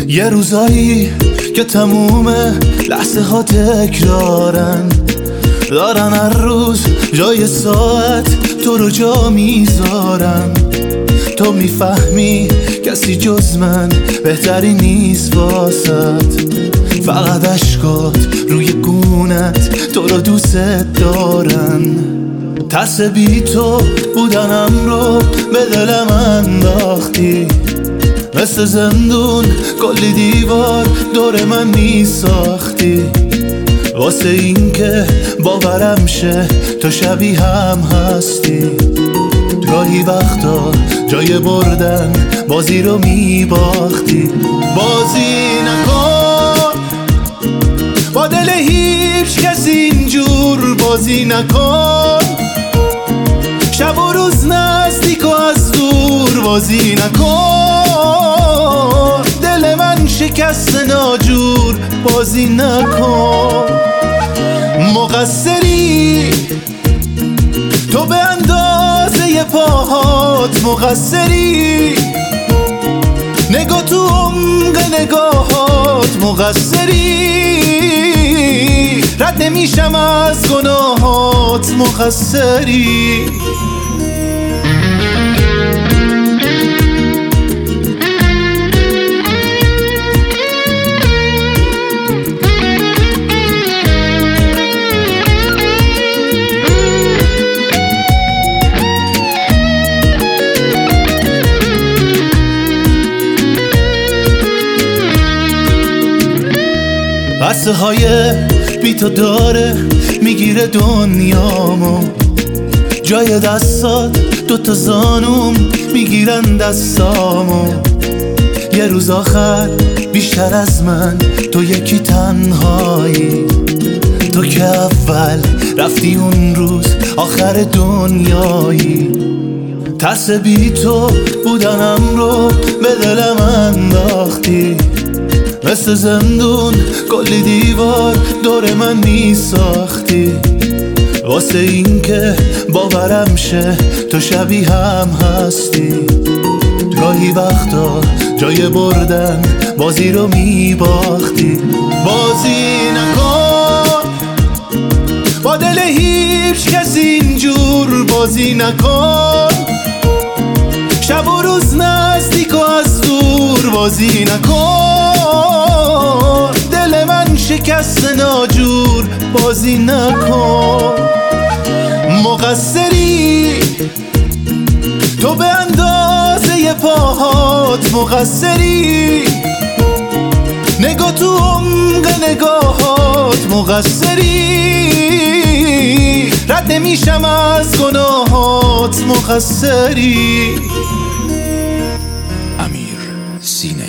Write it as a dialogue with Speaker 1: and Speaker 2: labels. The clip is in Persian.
Speaker 1: یه روزایی که تموم لحظه ها تکرارن، دارن هر روز جای ساعت تو رو جا میذارن. تو میفهمی کسی جز من بهتری نیست واسط، فقط عشقات روی گونت تو رو دوست دارن. ترس بی تو بودنم رو به دلم انداختی، مثل زندون کلی دیوار دور من میساختی، واسه این که باورم شه تو شبیه هم هستی. گاهی وقتا جای بردن بازی رو میباختی. بازی نکن با دل هیچ کسی اینجور، بازی نکن شب و روز نزدیک و از دور، بازی نکن دل من شکست ناجور، بازی نکن. مقصری تو به اندازه پاهات، مقصری نگاه تو عمق نگاهات، مقصری رد نمیشم از گناهات، مقصری. عرصه های بی تو داره میگیره دنیامو، جای دستات دوتا زانوم میگیرن دستامو. یه روز آخر بیشتر از من تو یکی تنهایی، تو که اول رفتی اون روز آخر دنیایی. ترس بی تو بودنم رو به دلم انداختی، مثل زندون کلی دیوار دور من میساختی، واسه این که باورم شه تو شبیه هم هستی. گاهی وقتا جای بردن بازی رو میباختی. بازی نکن با دل هیچ کسی اینجور، بازی نکن شب و روز نزدیک و از دور، بازی نکن دل من شکست ناجور، بازی نکن. مقصری تو به اندازه پاهات، مقصری نگاه تو عمق نگاهات، مقصری رد نمیشم از گناهات، مقصری.
Speaker 2: امیر سینه